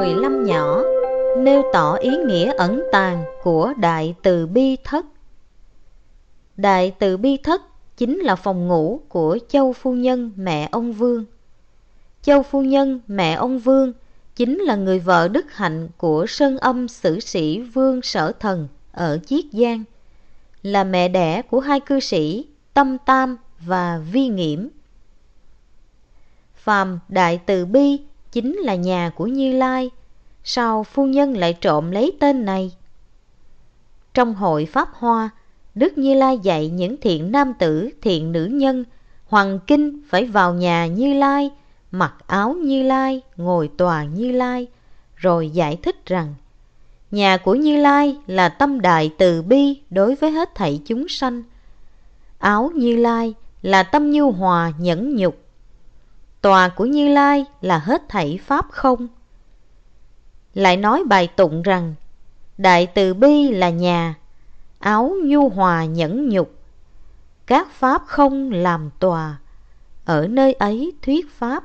15 nhỏ, nêu tỏ ý nghĩa ẩn tàng của Đại Từ Bi Thất. Đại Từ Bi Thất chính là phòng ngủ của Châu phu nhân mẹ ông Vương. Châu phu nhân mẹ ông Vương chính là người vợ đức hạnh của Sơn Âm sử sĩ Vương Sở Thần ở Chiết Giang, là mẹ đẻ của hai cư sĩ Tâm Tam và Vi Nghiễm. Phàm Đại Từ Bi chính là nhà của Như Lai, sao phu nhân lại trộm lấy tên này? Trong hội Pháp Hoa, Đức Như Lai dạy những thiện nam tử, thiện nữ nhân hoằng kinh phải vào nhà Như Lai, mặc áo Như Lai, ngồi tòa Như Lai, rồi giải thích rằng nhà của Như Lai là tâm đại từ bi đối với hết thảy chúng sanh. Áo Như Lai là tâm nhu hòa nhẫn nhục. Tòa của Như Lai là hết thảy pháp không. Lại nói bài tụng rằng Đại Từ Bi là nhà, áo nhu hòa nhẫn nhục, các pháp không làm tòa, ở nơi ấy thuyết pháp.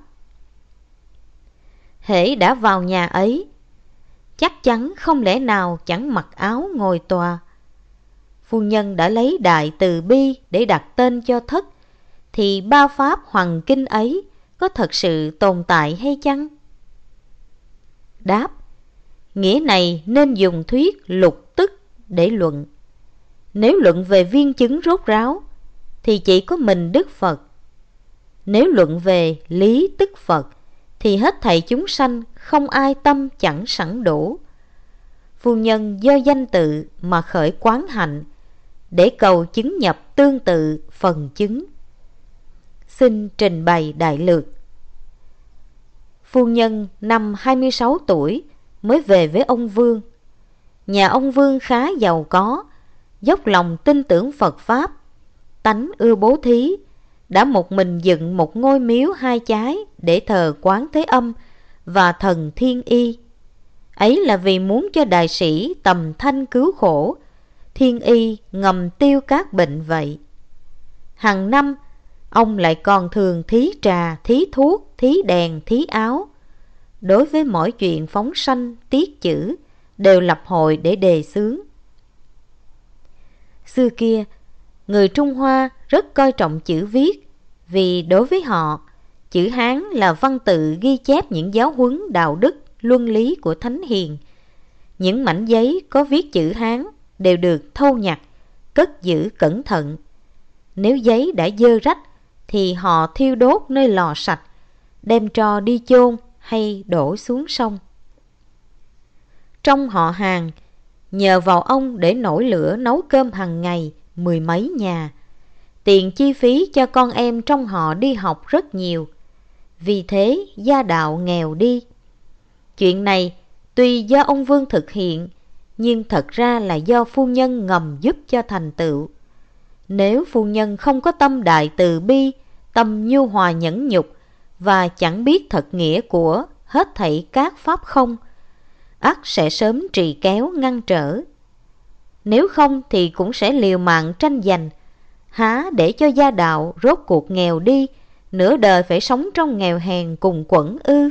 Hễ đã vào nhà ấy, chắc chắn không lẽ nào chẳng mặc áo ngồi tòa. Phu nhân đã lấy Đại Từ Bi để đặt tên cho thất, thì ba pháp hoằng kinh ấy có thật sự tồn tại hay chăng? Đáp: nghĩa này nên dùng thuyết lục tức để luận. Nếu luận về viên chứng rốt ráo thì chỉ có mình Đức Phật. Nếu luận về lý tức Phật thì hết thảy chúng sanh không ai tâm chẳng sẵn đủ. Phu nhân do danh tự mà khởi quán hạnh, để cầu chứng nhập tương tự phần chứng. Xin trình bày đại lược. Phu nhân năm 26 tuổi mới về với ông Vương. Nhà ông Vương khá giàu có, dốc lòng tin tưởng Phật Pháp, tánh ưa bố thí, đã một mình dựng một ngôi miếu hai chái để thờ Quán Thế Âm và thần Thiên Y. Ấy là vì muốn cho đại sĩ tầm thanh cứu khổ, Thiên Y ngầm tiêu các bệnh vậy. Hàng năm, ông lại còn thường thí trà, thí thuốc, thí đèn, thí áo. Đối với mỗi chuyện phóng sanh, tiết chữ, đều lập hội để đề xướng. Xưa kia, người Trung Hoa rất coi trọng chữ viết, vì đối với họ, chữ Hán là văn tự ghi chép những giáo huấn đạo đức, luân lý của thánh hiền. Những mảnh giấy có viết chữ Hán đều được thâu nhặt, cất giữ cẩn thận. Nếu giấy đã dơ rách thì họ thiêu đốt nơi lò sạch, đem tro đi chôn hay đổ xuống sông. Trong họ Hàn, nhờ vào ông để nổi lửa nấu cơm hàng ngày 10 mấy nhà. Tiền chi phí cho con em trong họ đi học rất nhiều, vì thế gia đạo nghèo đi. Chuyện này tuy do ông Vương thực hiện, nhưng thật ra là do phu nhân ngầm giúp cho thành tựu. Nếu phu nhân không có tâm đại từ bi, tâm nhu hòa nhẫn nhục, và chẳng biết thật nghĩa của hết thảy các pháp không, ắt sẽ sớm trì kéo ngăn trở. Nếu không thì cũng sẽ liều mạng tranh giành, há để cho gia đạo rốt cuộc nghèo đi, nửa đời phải sống trong nghèo hèn cùng quẫn ư?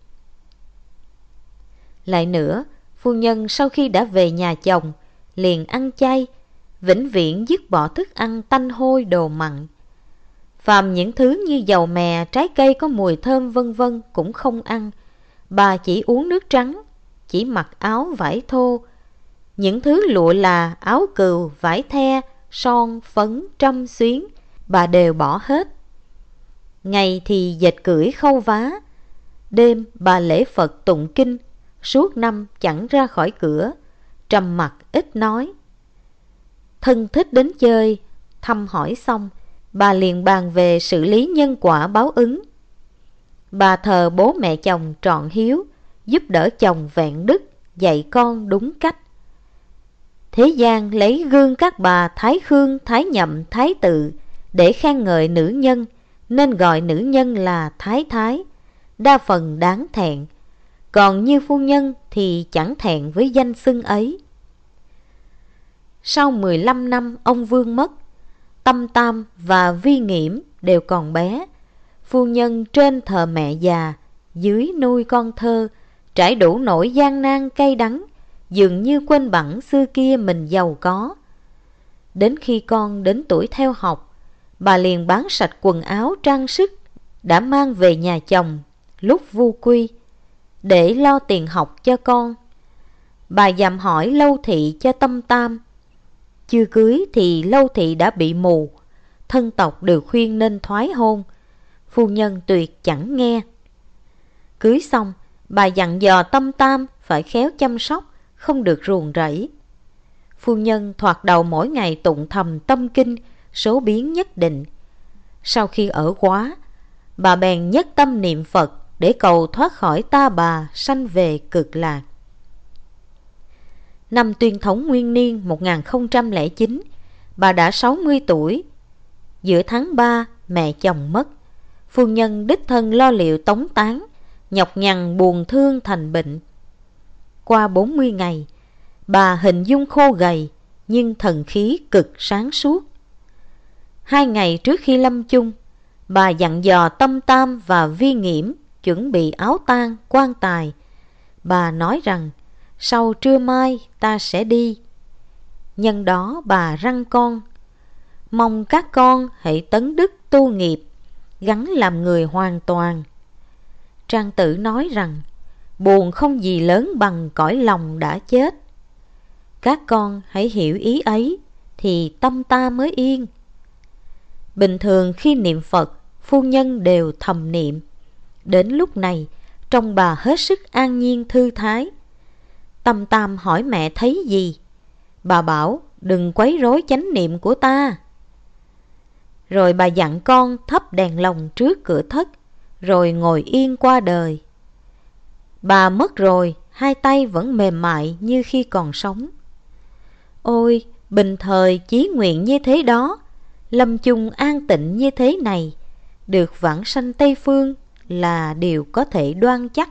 Lại nữa, phu nhân sau khi đã về nhà chồng, liền ăn chay, vĩnh viễn dứt bỏ thức ăn tanh hôi đồ mặn. Phàm những thứ như dầu mè, trái cây có mùi thơm vân vân cũng không ăn. Bà chỉ uống nước trắng, chỉ mặc áo vải thô. Những thứ lụa là áo cừu, vải the, son, phấn, trâm xuyến, bà đều bỏ hết. Ngày thì dệt cưỡi khâu vá, đêm bà lễ Phật tụng kinh, suốt năm chẳng ra khỏi cửa, trầm mặc ít nói. Thân thích đến chơi, thăm hỏi xong, bà liền bàn về xử lý nhân quả báo ứng. Bà thờ bố mẹ chồng trọn hiếu, giúp đỡ chồng vẹn đức, dạy con đúng cách. Thế gian lấy gương các bà Thái Khương, Thái Nhậm, Thái Tự để khen ngợi nữ nhân, nên gọi nữ nhân là Thái Thái, đa phần đáng thẹn. Còn như phu nhân thì chẳng thẹn với danh xưng ấy. Sau 15 năm ông Vương mất, Tâm Tam và Vi Nghiễm đều còn bé. Phu nhân trên thờ mẹ già, dưới nuôi con thơ, trải đủ nỗi gian nan cay đắng, dường như quên bẵng xưa kia mình giàu có. Đến khi con đến tuổi theo học, bà liền bán sạch quần áo trang sức đã mang về nhà chồng lúc vu quy để lo tiền học cho con. Bà dặm hỏi Lâu Thị cho Tâm Tam. Chưa cưới thì Lâu Thị đã bị mù, thân tộc đều khuyên nên thoái hôn. Phu nhân tuyệt chẳng nghe. Cưới xong, bà dặn dò Tâm Tam phải khéo chăm sóc, không được ruồng rẫy. Phu nhân thoạt đầu mỗi ngày tụng thầm tâm kinh, số biến nhất định. Sau khi ở quá, bà bèn nhất tâm niệm Phật để cầu thoát khỏi ta bà, sanh về cực lạc. Năm Tuyên Thống Nguyên Niên 1009, bà đã 60 tuổi. Giữa tháng 3, mẹ chồng mất. Phu nhân đích thân lo liệu tống táng, nhọc nhằn buồn thương thành bệnh. Qua 40 ngày, bà hình dung khô gầy, nhưng thần khí cực sáng suốt. 2 ngày trước khi lâm chung, bà dặn dò Tâm Tam và Vi Nghiễm chuẩn bị áo tang, quan tài. Bà nói rằng, sau trưa mai ta sẽ đi. Nhân đó bà răn con, mong các con hãy tấn đức tu nghiệp, gắn làm người hoàn toàn. Trang Tử nói rằng, buồn không gì lớn bằng cõi lòng đã chết. Các con hãy hiểu ý ấy, thì tâm ta mới yên. Bình thường khi niệm Phật, phu nhân đều thầm niệm. Đến lúc này, trông bà hết sức an nhiên thư thái. Tâm Tam hỏi mẹ thấy gì? Bà bảo, đừng quấy rối chánh niệm của ta. Rồi bà dặn con thắp đèn lồng trước cửa thất, rồi ngồi yên qua đời. Bà mất rồi, 2 tay vẫn mềm mại như khi còn sống. Ôi, bình thời chí nguyện như thế đó, lâm chung an tịnh như thế này, được vãng sanh Tây Phương là điều có thể đoan chắc.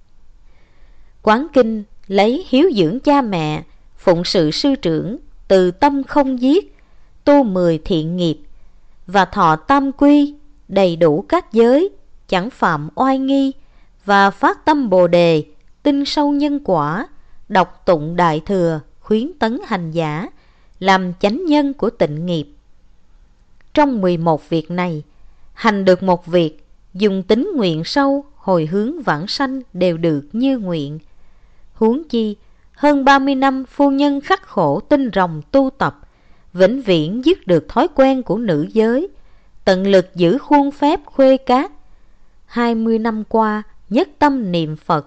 Quán Kinh lấy hiếu dưỡng cha mẹ, phụng sự sư trưởng, từ tâm không giết, tu 10 thiện nghiệp, và thọ tam quy, đầy đủ các giới, chẳng phạm oai nghi, và phát tâm Bồ Đề, tin sâu nhân quả, đọc tụng Đại Thừa, khuyến tấn hành giả, làm chánh nhân của tịnh nghiệp. Trong 11 việc này, hành được một việc, dùng tính nguyện sâu, hồi hướng vãng sanh đều được như nguyện. Huống chi, hơn 30 năm phu nhân khắc khổ tinh ròng tu tập, vĩnh viễn dứt được thói quen của nữ giới, tận lực giữ khuôn phép khuê cát. 20 năm qua, nhất tâm niệm Phật.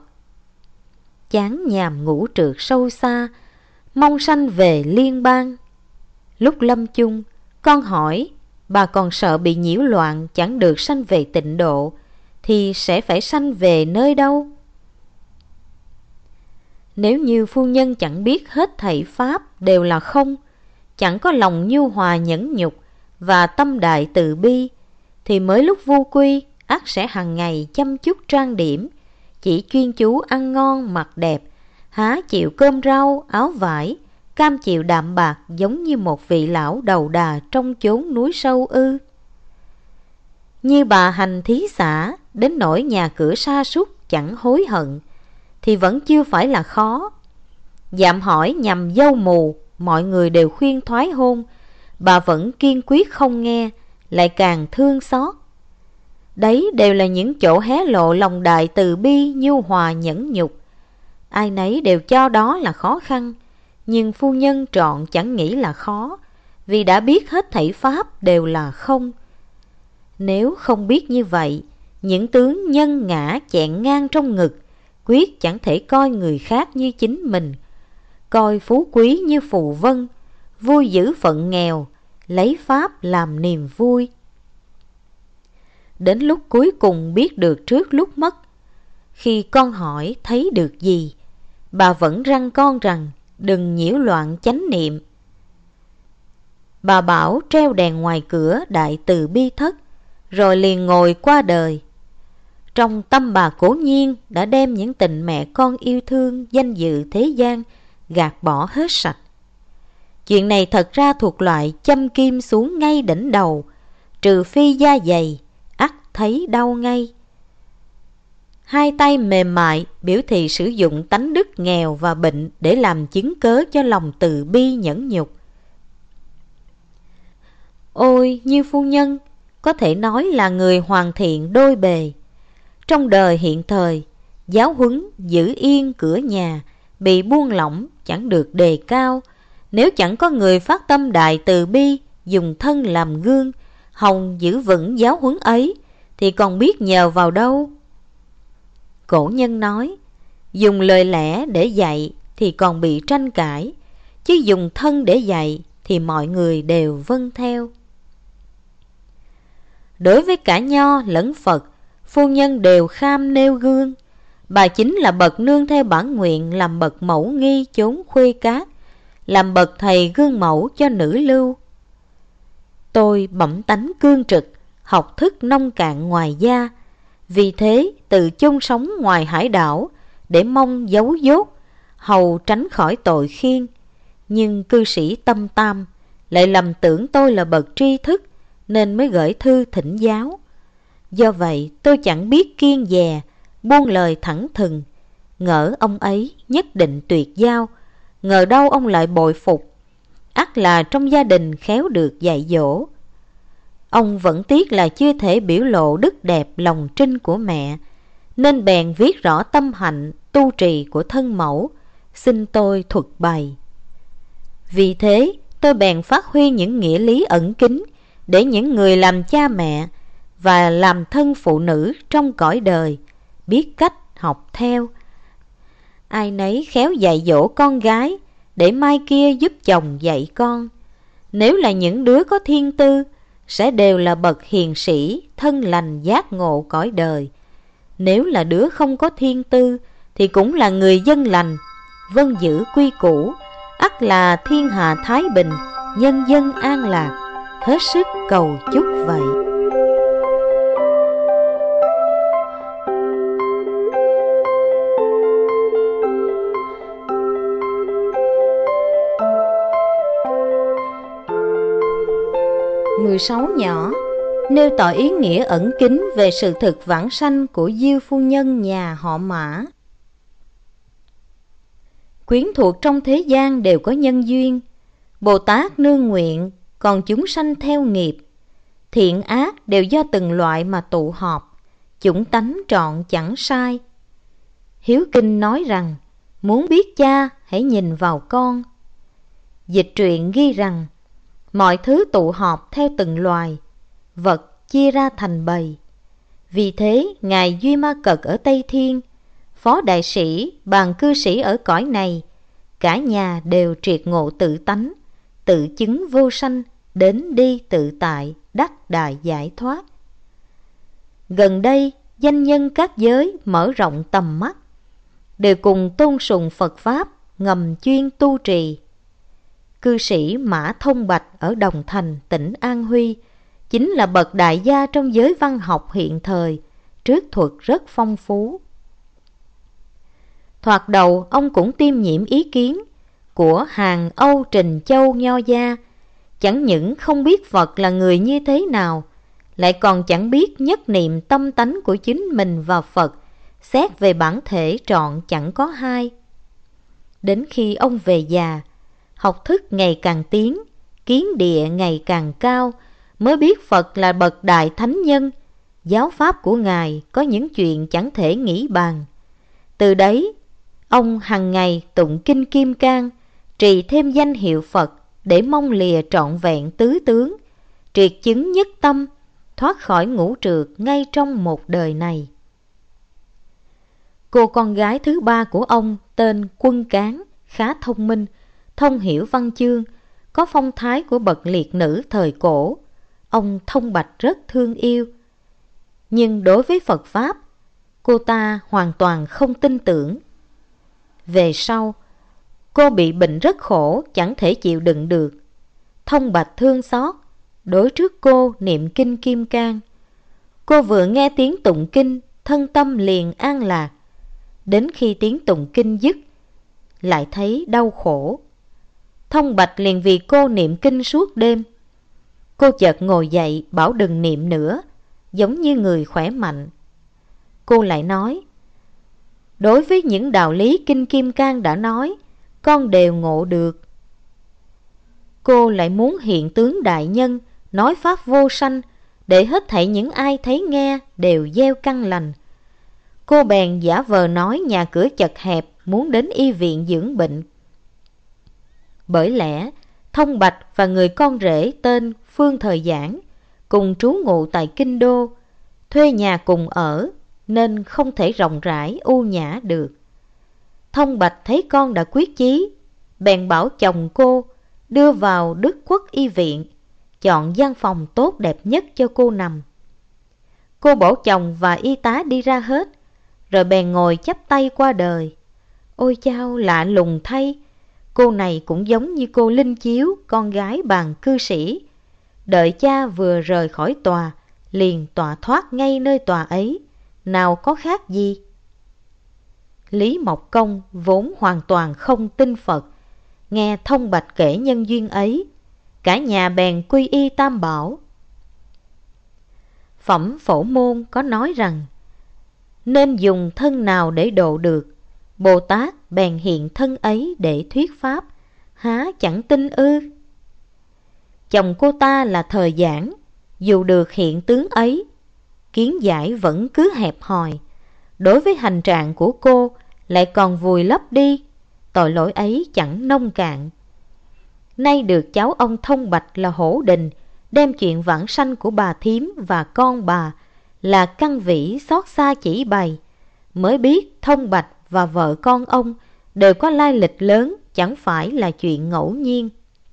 Chán nhàm ngủ trượt sâu xa, mong sanh về liên bang. Lúc lâm chung, con hỏi, bà còn sợ bị nhiễu loạn chẳng được sanh về tịnh độ, thì sẽ phải sanh về nơi đâu? Nếu như phu nhân chẳng biết hết thảy pháp đều là không, chẳng có lòng nhu hòa nhẫn nhục và tâm đại từ bi, thì mới lúc vu quy ắt sẽ hàng ngày chăm chút trang điểm, chỉ chuyên chú ăn ngon mặc đẹp, há chịu cơm rau áo vải, cam chịu đạm bạc giống như một vị lão đầu đà trong chốn núi sâu ư? Như bà hành thí xã, đến nỗi nhà cửa sa sút chẳng hối hận, thì vẫn chưa phải là khó. Dạm hỏi nhằm dâu mù, mọi người đều khuyên thoái hôn, bà vẫn kiên quyết không nghe, lại càng thương xót. Đấy đều là những chỗ hé lộ lòng đại từ bi, nhu hòa nhẫn nhục. Ai nấy đều cho đó là khó khăn, nhưng phu nhân trọn chẳng nghĩ là khó, vì đã biết hết thảy pháp đều là không. Nếu không biết như vậy, những tướng nhân ngã chẹn ngang trong ngực, quyết chẳng thể coi người khác như chính mình, coi phú quý như phù vân, vui giữ phận nghèo, lấy pháp làm niềm vui. Đến lúc cuối cùng biết được trước lúc mất. Khi con hỏi thấy được gì, bà vẫn răn con rằng đừng nhiễu loạn chánh niệm. Bà bảo treo đèn ngoài cửa đại từ bi thất, rồi liền ngồi qua đời. Trong tâm bà cố nhiên đã đem những tình mẹ con yêu thương, danh dự thế gian gạt bỏ hết sạch. Chuyện này thật ra thuộc loại châm kim xuống ngay đỉnh đầu, trừ phi da dày, ắt thấy đau ngay. hai tay mềm mại biểu thị sử dụng tánh đức nghèo và bệnh để làm chứng cớ cho lòng từ bi nhẫn nhục. Ôi, Nhiêu phu nhân có thể nói là người hoàn thiện đôi bề. Trong đời hiện thời, giáo huấn giữ yên cửa nhà bị buông lỏng chẳng được đề cao. Nếu chẳng có người phát tâm đại từ bi, dùng thân làm gương, hòng giữ vững giáo huấn ấy, thì còn biết nhờ vào đâu. Cổ nhân nói, dùng lời lẽ để dạy thì còn bị tranh cãi, chứ dùng thân để dạy thì mọi người đều vâng theo. Đối với cả Nho lẫn Phật, phu nhân đều kham nêu gương. Bà chính là bậc nương theo bản nguyện làm bậc mẫu nghi chốn khuê cát, làm bậc thầy gương mẫu cho nữ lưu. Tôi bẩm tánh cương trực, học thức nông cạn ngoài da, vì thế tự chung sống ngoài hải đảo để mong giấu dốt, hầu tránh khỏi tội khiên. Nhưng cư sĩ tâm tam lại lầm tưởng tôi là bậc tri thức, nên mới gửi thư thỉnh giáo. Do vậy tôi chẳng biết kiêng dè, buông lời thẳng thừng, ngỡ ông ấy nhất định tuyệt giao. Ngờ đâu ông lại bội phục, ắt là trong gia đình khéo được dạy dỗ. Ông vẫn tiếc là chưa thể biểu lộ đức đẹp lòng trinh của mẹ, nên bèn viết rõ tâm hạnh tu trì của thân mẫu, xin tôi thuật bày. Vì thế tôi bèn phát huy những nghĩa lý ẩn kín để những người làm cha mẹ và làm thân phụ nữ trong cõi đời biết cách học theo. Ai nấy khéo dạy dỗ con gái để mai kia giúp chồng dạy con. Nếu là những đứa có thiên tư, sẽ đều là bậc hiền sĩ, thân lành giác ngộ cõi đời. Nếu là đứa không có thiên tư, thì cũng là người dân lành, vâng giữ quy củ, ắt là thiên hạ thái bình, nhân dân an lạc. Hết sức cầu chúc vậy. Người sáu nhỏ nêu tỏ ý nghĩa ẩn kín về sự thực vãng sanh của Diêu phu nhân nhà họ Mã. Quyến thuộc trong thế gian đều có nhân duyên, Bồ Tát nương nguyện, còn chúng sanh theo nghiệp. Thiện ác đều do từng loại mà tụ họp, chủng tánh trọn chẳng sai. Hiếu Kinh nói rằng, muốn biết cha hãy nhìn vào con. Dịch truyện ghi rằng, mọi thứ tụ họp theo từng loài, vật chia ra thành bầy. Vì thế Ngài Duy Ma Cật ở Tây Thiên, Phó Đại Sĩ, Bàn Cư Sĩ ở cõi này, cả nhà đều triệt ngộ tự tánh, tự chứng vô sanh, đến đi tự tại, đắc đại giải thoát. Gần đây danh nhân các giới mở rộng tầm mắt, đều cùng tôn sùng Phật Pháp, ngầm chuyên tu trì. Cư sĩ Mã Thông Bạch ở Đồng Thành, tỉnh An Huy, chính là bậc đại gia trong giới văn học hiện thời, trước thuật rất phong phú. Thoạt đầu ông cũng tiêm nhiễm ý kiến của hàng Âu Trình Châu Nho gia, chẳng những không biết Phật là người như thế nào, lại còn chẳng biết nhất niệm tâm tánh của chính mình và Phật, xét về bản thể trọn chẳng có hai. Đến khi ông về già, học thức ngày càng tiến, kiến địa ngày càng cao, mới biết Phật là bậc đại thánh nhân, giáo pháp của Ngài có những chuyện chẳng thể nghĩ bàn. Từ đấy, ông hằng ngày tụng kinh Kim Cang, trì thêm danh hiệu Phật để mong lìa trọn vẹn tứ tướng, triệt chứng nhất tâm, thoát khỏi ngũ trược ngay trong một đời này. Cô con gái thứ ba của ông tên Quân Cán, khá thông minh, thông hiểu văn chương, có phong thái của bậc liệt nữ thời cổ. Ông Thông Bạch rất thương yêu. Nhưng đối với Phật Pháp, cô ta hoàn toàn không tin tưởng. Về sau, cô bị bệnh rất khổ, chẳng thể chịu đựng được. Thông Bạch thương xót, đối trước cô niệm kinh Kim Cang. Cô vừa nghe tiếng tụng kinh, thân tâm liền an lạc. Đến khi tiếng tụng kinh dứt, lại thấy đau khổ. Thông Bạch liền vì cô niệm kinh suốt đêm. Cô chợt ngồi dậy bảo đừng niệm nữa, giống như người khỏe mạnh. Cô lại nói, đối với những đạo lý Kinh Kim Cang đã nói, con đều ngộ được. Cô lại muốn hiện tướng đại nhân, nói pháp vô sanh, để hết thảy những ai thấy nghe đều gieo căn lành. Cô bèn giả vờ nói nhà cửa chật hẹp, muốn đến y viện dưỡng bệnh. Bởi lẽ Thông Bạch và người con rể tên Phương Thời Giảng cùng trú ngụ tại Kinh Đô, thuê nhà cùng ở, nên không thể rộng rãi u nhã được. Thông Bạch thấy con đã quyết chí, bèn bảo chồng cô đưa vào Đức Quốc y viện, chọn gian phòng tốt đẹp nhất cho cô nằm. Cô bảo chồng và y tá đi ra hết, rồi bèn ngồi chắp tay qua đời. Ôi chao, lạ lùng thay, cô này cũng giống như cô Linh Chiếu, con gái bàn cư sĩ. Đợi cha vừa rời khỏi tòa, liền tọa thoát ngay nơi tòa ấy, nào có khác gì. Lý Mộc Công vốn hoàn toàn không tin Phật, nghe Thông Bạch kể nhân duyên ấy, cả nhà bèn quy y Tam Bảo. Phẩm Phổ Môn có nói rằng, nên dùng thân nào để độ được, Bồ Tát bèn hiện thân ấy để thuyết pháp, há chẳng tin ư? Chồng cô ta là Thời Giảng, dù được hiện tướng ấy, kiến giải vẫn cứ hẹp hòi. Đối với hành trạng của cô lại còn vùi lấp đi, tội lỗi ấy chẳng nông cạn. Nay được cháu ông Thông Bạch là Hổ Đình đem chuyện vãng sanh của bà thím và con bà là Căn Vĩ xót xa chỉ bày, mới biết Thông Bạch và vợ con ông đều có lai lịch lớn, chẳng phải là chuyện ngẫu nhiên.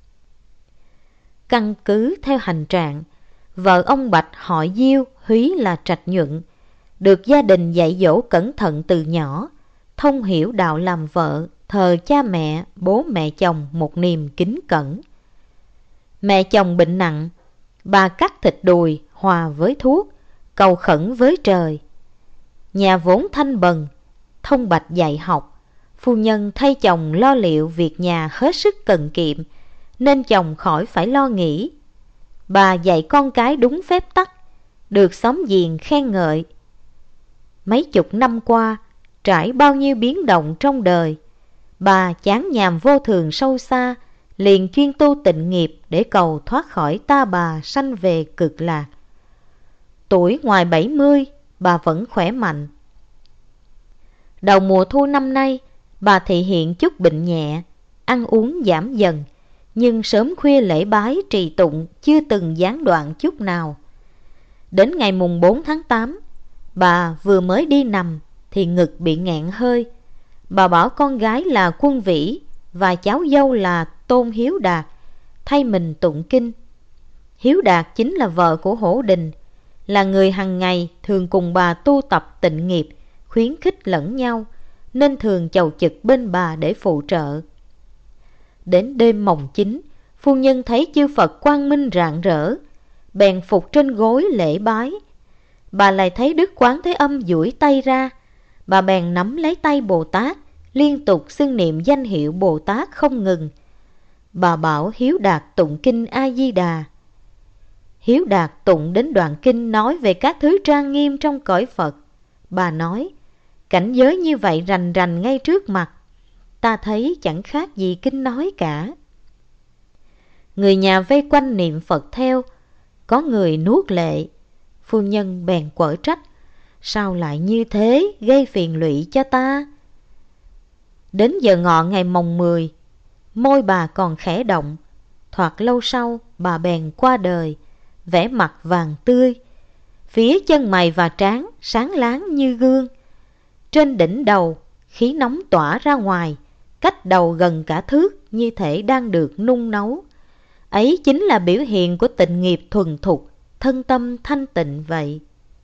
Căn cứ theo hành trạng, vợ ông Bạch họ Diêu, húy là Trạch Nhuận, được gia đình dạy dỗ cẩn thận từ nhỏ, thông hiểu đạo làm vợ, thờ cha mẹ, bố mẹ chồng một niềm kính cẩn. Mẹ chồng bệnh nặng, bà cắt thịt đùi hòa với thuốc, cầu khẩn với trời. Nhà vốn thanh bần, Thông Bạch dạy học, phu nhân thay chồng lo liệu việc nhà hết sức cần kiệm, nên chồng khỏi phải lo nghĩ. Bà dạy con cái đúng phép tắc, được xóm giềng khen ngợi. Mấy chục năm qua, trải bao nhiêu biến động trong đời, bà chán nhàm vô thường sâu xa, liền chuyên tu tịnh nghiệp để cầu thoát khỏi ta bà sanh về cực lạc. Tuổi ngoài 70, bà vẫn khỏe mạnh. Đầu mùa thu năm nay, bà thị hiện chút bệnh nhẹ, ăn uống giảm dần, nhưng sớm khuya lễ bái trì tụng chưa từng gián đoạn chút nào. Đến ngày mùng 4 tháng 8, bà vừa mới đi nằm thì ngực bị nghẹn hơi. Bà bảo con gái là Quân Vĩ và cháu dâu là Tôn Hiếu Đạt thay mình tụng kinh. Hiếu Đạt chính là vợ của Hổ Đình, là người hằng ngày thường cùng bà tu tập tịnh nghiệp, khuyến khích lẫn nhau, nên thường chầu chực bên bà để phụ trợ. Đến đêm mồng 9, phu nhân thấy chư Phật quang minh rạng rỡ, bèn phục trên gối lễ bái. Bà lại thấy Đức Quán Thế Âm duỗi tay ra, bà bèn nắm lấy tay Bồ Tát, liên tục xưng niệm danh hiệu Bồ Tát không ngừng. Bà bảo Hiếu Đạt tụng kinh A Di Đà. Hiếu Đạt tụng đến đoạn kinh nói về các thứ trang nghiêm trong cõi Phật. Bà nói, cảnh giới như vậy rành rành ngay trước mặt, ta thấy chẳng khác gì kinh nói cả. Người nhà vây quanh niệm Phật theo, có người nuốt lệ. Phu nhân bèn quở trách, sao lại như thế, gây phiền lụy cho ta. Đến giờ ngọ ngày mồng 10, môi bà còn khẽ động. Thoạt lâu sau, bà bèn qua đời, vẻ mặt vàng tươi. Phía chân mày và trán sáng láng như gương. Trên đỉnh đầu, khí nóng tỏa ra ngoài, cách đầu gần cả thước, như thể đang được nung nấu. Ấy chính là biểu hiện của tịnh nghiệp thuần thục, thân tâm thanh tịnh vậy.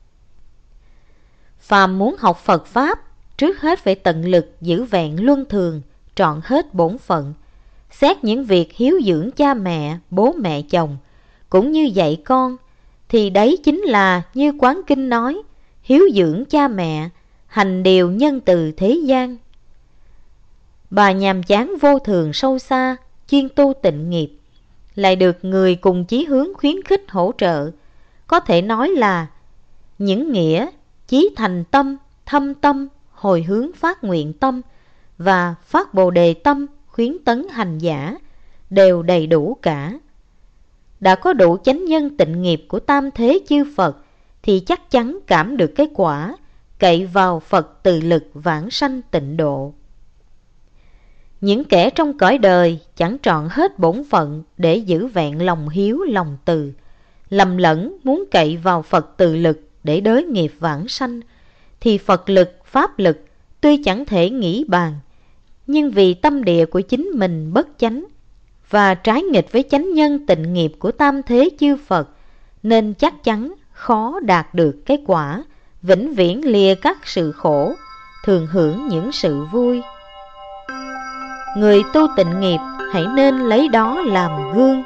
Phàm muốn học Phật Pháp, trước hết phải tận lực giữ vẹn luân thường, trọn hết bổn phận. Xét những việc hiếu dưỡng cha mẹ, bố mẹ chồng, cũng như dạy con, thì đấy chính là như Quán Kinh nói, hiếu dưỡng cha mẹ, hành điều nhân từ thế gian. Bà nhàm chán vô thường sâu xa, chuyên tu tịnh nghiệp, lại được người cùng chí hướng khuyến khích hỗ trợ. Có thể nói là những nghĩa chí thành tâm, thâm tâm, hồi hướng phát nguyện tâm và phát bồ đề tâm khuyến tấn hành giả đều đầy đủ cả. Đã có đủ chánh nhân tịnh nghiệp của tam thế chư Phật thì chắc chắn cảm được cái quả, cậy vào Phật từ lực vãng sanh tịnh độ. Những kẻ trong cõi đời chẳng trọn hết bổn phận để giữ vẹn lòng hiếu lòng từ, lầm lẫn muốn cậy vào Phật từ lực để đới nghiệp vãng sanh, thì Phật lực, Pháp lực tuy chẳng thể nghĩ bàn, nhưng vì tâm địa của chính mình bất chánh và trái nghịch với chánh nhân tịnh nghiệp của tam thế chư Phật, nên chắc chắn khó đạt được cái quả vĩnh viễn lìa các sự khổ, thường hưởng những sự vui. Người tu tịnh nghiệp hãy nên lấy đó làm gương.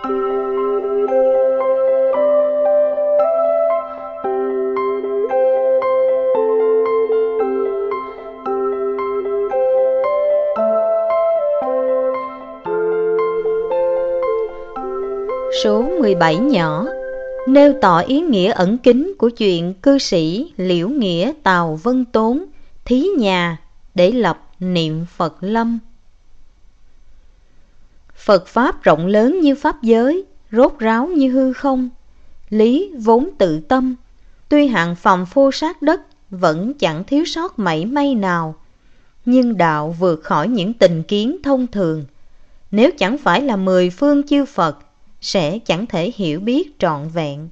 Số 17 nhỏ nêu tỏ ý nghĩa ẩn kín của chuyện cư sĩ Liễu Nghĩa Tào Vân Tốn thí nhà để lập niệm Phật lâm. Phật Pháp rộng lớn như Pháp giới, rốt ráo như hư không, lý vốn tự tâm, tuy hạng phàm phô sát đất vẫn chẳng thiếu sót mảy may nào, nhưng đạo vượt khỏi những tình kiến thông thường. Nếu chẳng phải là 10 phương chư Phật, sẽ chẳng thể hiểu biết trọn vẹn.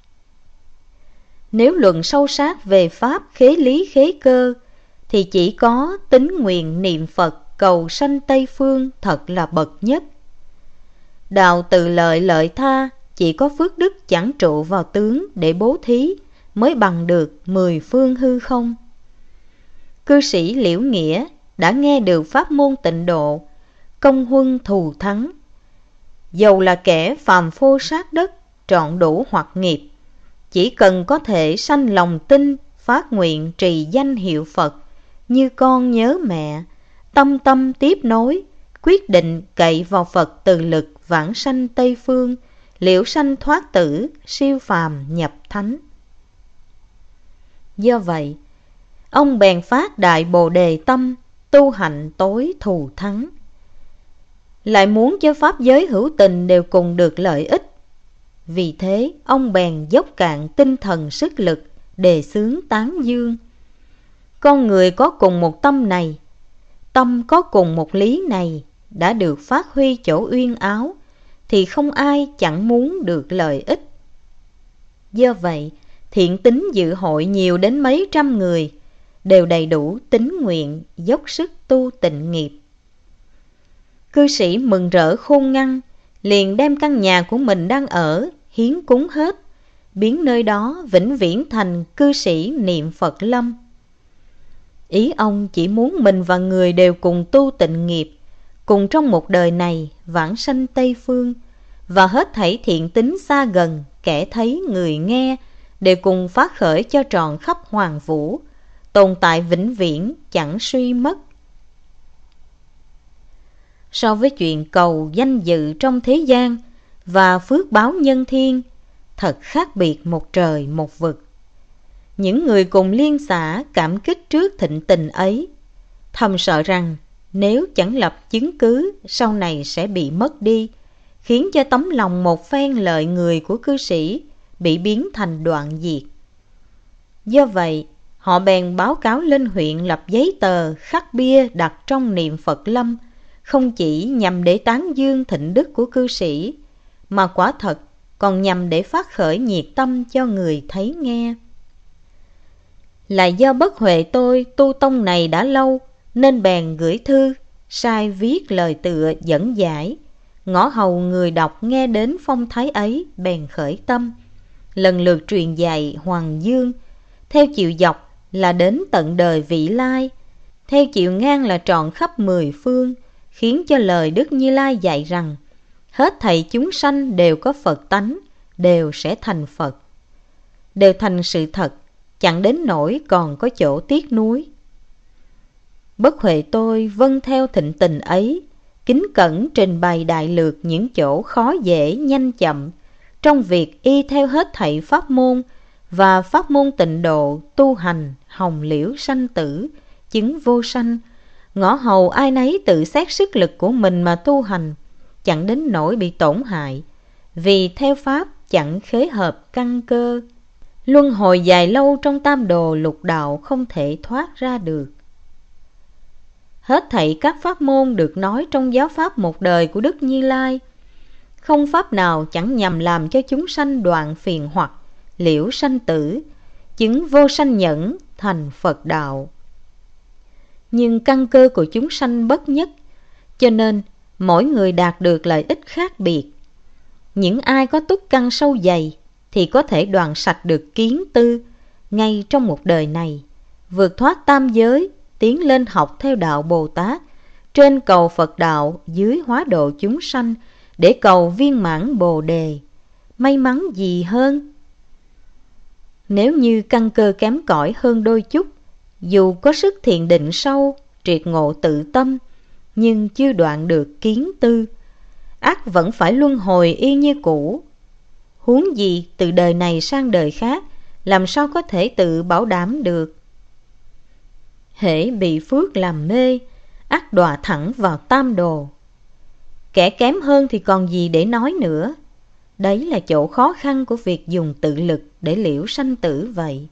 Nếu luận sâu sát về Pháp khế lý khế cơ, thì chỉ có tín nguyện niệm Phật cầu sanh Tây Phương thật là bậc nhất. Đạo từ lợi lợi tha, chỉ có phước đức chẳng trụ vào tướng để bố thí mới bằng được 10 phương hư không. Cư sĩ Liễu Nghĩa đã nghe được pháp môn tịnh độ, công huân thù thắng. Dầu là kẻ phàm phô sát đất, trọn đủ hoặc nghiệp, chỉ cần có thể sanh lòng tin, phát nguyện trì danh hiệu Phật, như con nhớ mẹ, tâm tâm tiếp nối, quyết định cậy vào Phật từ lực vãng sanh Tây Phương, liễu sanh thoát tử, siêu phàm nhập thánh. Do vậy, ông bèn phát đại bồ đề tâm, tu hành tối thù thắng. Lại muốn cho pháp giới hữu tình đều cùng được lợi ích. Vì thế, ông bèn dốc cạn tinh thần sức lực, đề xướng tán dương. Con người có cùng một tâm này, tâm có cùng một lý này, đã được phát huy chỗ uyên áo, thì không ai chẳng muốn được lợi ích. Do vậy, thiện tín dự hội nhiều đến mấy trăm người, đều đầy đủ tín nguyện, dốc sức tu tịnh nghiệp. Cư sĩ mừng rỡ khôn ngăn, liền đem căn nhà của mình đang ở hiến cúng hết, biến nơi đó vĩnh viễn thành cư sĩ niệm Phật lâm. Ý ông chỉ muốn mình và người đều cùng tu tịnh nghiệp, cùng trong một đời này vãng sanh Tây Phương, và hết thảy thiện tín xa gần, kẻ thấy người nghe, đều cùng phát khởi cho tròn khắp hoàng vũ, tồn tại vĩnh viễn chẳng suy mất. So với chuyện cầu danh dự trong thế gian và phước báo nhân thiên, thật khác biệt một trời một vực. Những người cùng liên xã cảm kích trước thịnh tình ấy, thầm sợ rằng nếu chẳng lập chứng cứ sau này sẽ bị mất đi, khiến cho tấm lòng một phen lợi người của cư sĩ bị biến thành đoạn diệt. Do vậy, họ bèn báo cáo lên huyện lập giấy tờ khắc bia đặt trong niệm Phật lâm, không chỉ nhằm để tán dương thịnh đức của cư sĩ, mà quả thật còn nhằm để phát khởi nhiệt tâm cho người thấy nghe. Là do bất huệ tôi tu tông này đã lâu, nên bèn gửi thư, sai viết lời tựa dẫn giải, ngõ hầu người đọc nghe đến phong thái ấy bèn khởi tâm, lần lượt truyền dạy Hoàng Dương, theo chiều dọc là đến tận đời vị lai, theo chiều ngang là trọn khắp 10 phương, khiến cho lời Đức Như Lai dạy rằng hết thảy chúng sanh đều có Phật tánh, đều sẽ thành Phật, đều thành sự thật, chẳng đến nỗi còn có chỗ tiếc nuối. Bất huệ tôi vâng theo thịnh tình ấy, kính cẩn trình bày đại lược những chỗ khó dễ nhanh chậm trong việc y theo hết thảy pháp môn và pháp môn tịnh độ tu hành hồng liễu sanh tử, chứng vô sanh, ngõ hầu ai nấy tự xét sức lực của mình mà tu hành, chẳng đến nỗi bị tổn hại, vì theo pháp chẳng khế hợp căn cơ. Luân hồi dài lâu trong tam đồ lục đạo không thể thoát ra được. Hết thảy các pháp môn được nói trong giáo pháp một đời của Đức Như Lai, không pháp nào chẳng nhằm làm cho chúng sanh đoạn phiền hoặc, liễu sanh tử, chứng vô sanh nhẫn, thành Phật đạo. Nhưng căn cơ của chúng sanh bất nhất, cho nên mỗi người đạt được lợi ích khác biệt. Những ai có túc căn sâu dày thì có thể đoạn sạch được kiến tư ngay trong một đời này, vượt thoát tam giới, tiến lên học theo đạo Bồ Tát, trên cầu Phật đạo, dưới hóa độ chúng sanh để cầu viên mãn Bồ đề. May mắn gì hơn? Nếu như căn cơ kém cỏi hơn đôi chút, dù có sức thiền định sâu, triệt ngộ tự tâm, nhưng chưa đoạn được kiến tư, ắt vẫn phải luân hồi y như cũ. Huống gì từ đời này sang đời khác, làm sao có thể tự bảo đảm được? Hễ bị phước làm mê, ắt đọa thẳng vào tam đồ. Kẻ kém hơn thì còn gì để nói nữa. Đấy là chỗ khó khăn của việc dùng tự lực để liễu sanh tử vậy.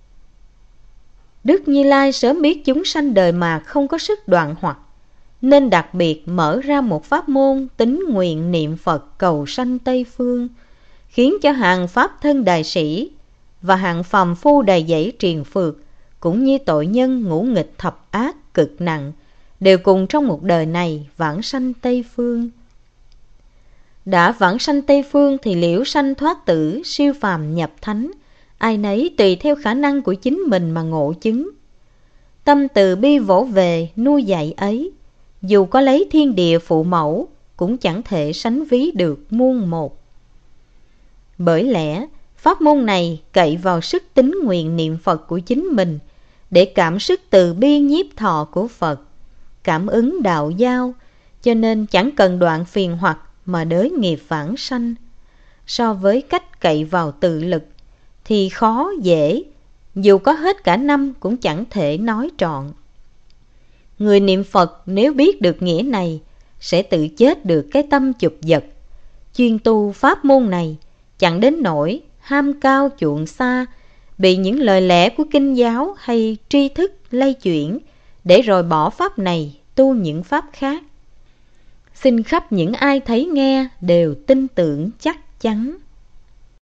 Đức Như Lai sớm biết chúng sanh đời mà không có sức đoạn hoặc, nên đặc biệt mở ra một pháp môn tín nguyện niệm Phật cầu sanh Tây Phương, khiến cho hàng pháp thân đại sĩ và hàng phàm phu đầy dẫy triền phược, cũng như tội nhân ngũ nghịch thập ác cực nặng, đều cùng trong một đời này vãng sanh Tây Phương. Đã vãng sanh Tây Phương thì liễu sanh thoát tử, siêu phàm nhập thánh, ai nấy tùy theo khả năng của chính mình mà ngộ chứng. Tâm từ bi vỗ về nuôi dạy ấy, dù có lấy thiên địa phụ mẫu, cũng chẳng thể sánh ví được muôn một. Bởi lẽ pháp môn này cậy vào sức tín nguyện niệm Phật của chính mình, để cảm sức từ bi nhiếp thọ của Phật, cảm ứng đạo giao, cho nên chẳng cần đoạn phiền hoặc mà đới nghiệp vãng sanh. So với cách cậy vào tự lực thì khó dễ, dù có hết cả năm cũng chẳng thể nói trọn. Người niệm Phật nếu biết được nghĩa này, sẽ tự chết được cái tâm chụp giật. Chuyên tu pháp môn này chẳng đến nỗi ham cao chuộng xa, bị những lời lẽ của kinh giáo hay tri thức lay chuyển, để rồi bỏ pháp này tu những pháp khác. Xin khắp những ai thấy nghe đều tin tưởng chắc chắn.